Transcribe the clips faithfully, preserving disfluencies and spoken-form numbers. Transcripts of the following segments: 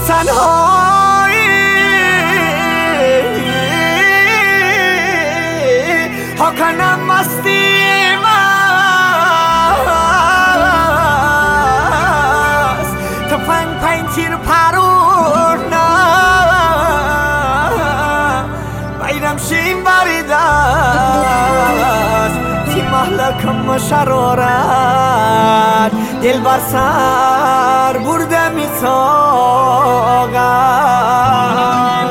تنهایی ها کنم مستی مست تفنگ پنج تیر پرونه بایرم شیم برید است تی محلکم شرارت دل بر سر برده می ساغم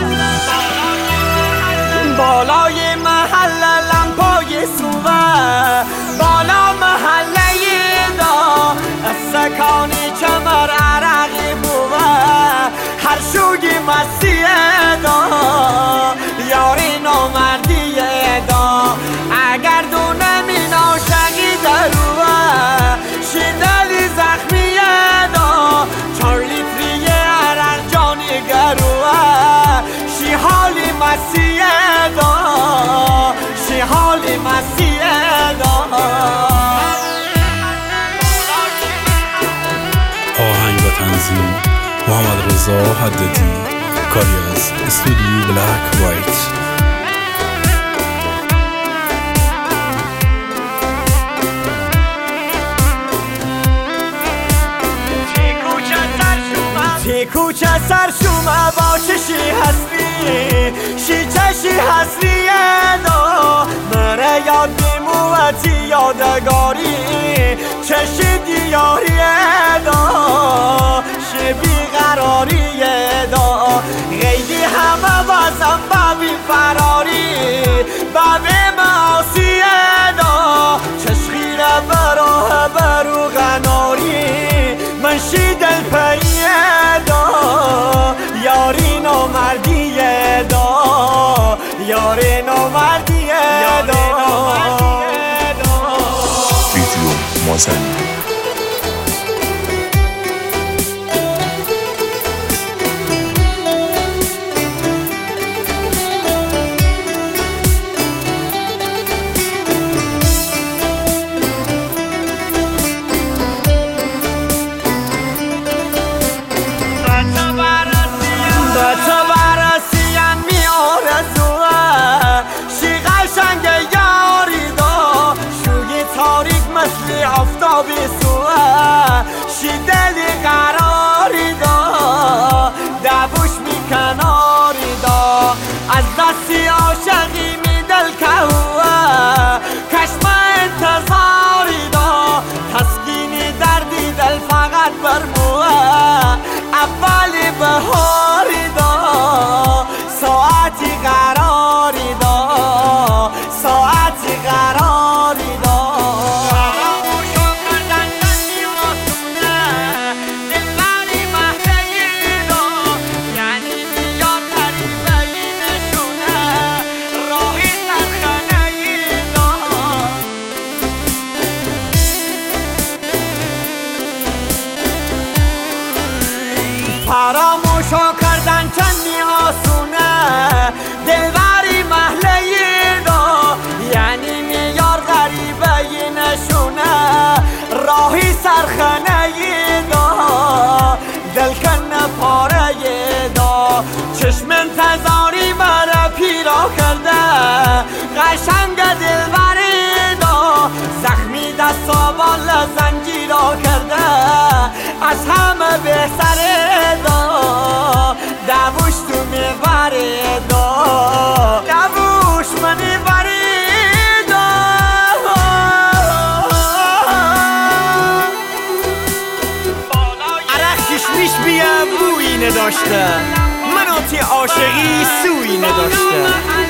بالای محل لمپای سوه بالا محله دا از سکانی چمر عرقی بوه هر شوگی مسیح دا یاری نامردی دا اگر دونه می ناشقی دروه شیدلی زخمی دا چار لیتری عرق جانی گروه شی حالی مسیح دا شی حالی مسیح دا آهنگ و تنظیم محمد رضا حددی، کاری از استودیو بلک وایت. تی کوچه سر شومه با چشی هستی شی چشی هستی دا مره یاد بیموتی یادگاری چشی دیاری دا شی بیقراری دا غیدی همه بازم ببی فراری ببی معاسی دا چشخیره براه برو غناری من شی دل پیه دا یاری نامردیه دا یاری نامردیه دا ویدیو مازنی آفتابی سوه شی دلی قراری دا دبوش می کناری دا از دستی عاشقی می دل کهوه کشم انتظاری دا تسکینی دردی دل فقط برموه اولی بهاری دا ساعتی قراری دا ساعتی قراری دا فراموشو کردن چندی آسونه دلبری محله دا یعنی میار غریبه نشونه راهی سرخانه دا دلکن پاره دا چشم انتظاری برا پیرا کرده قشنگ دلبری دا زخمی دستا بالا زنجیرا کرده از همه بهتره دا دووش تو میبره دا دووش منی بری دا عرق کشمیش بیم بویی نداشته منو تی عاشقی سویی نداشته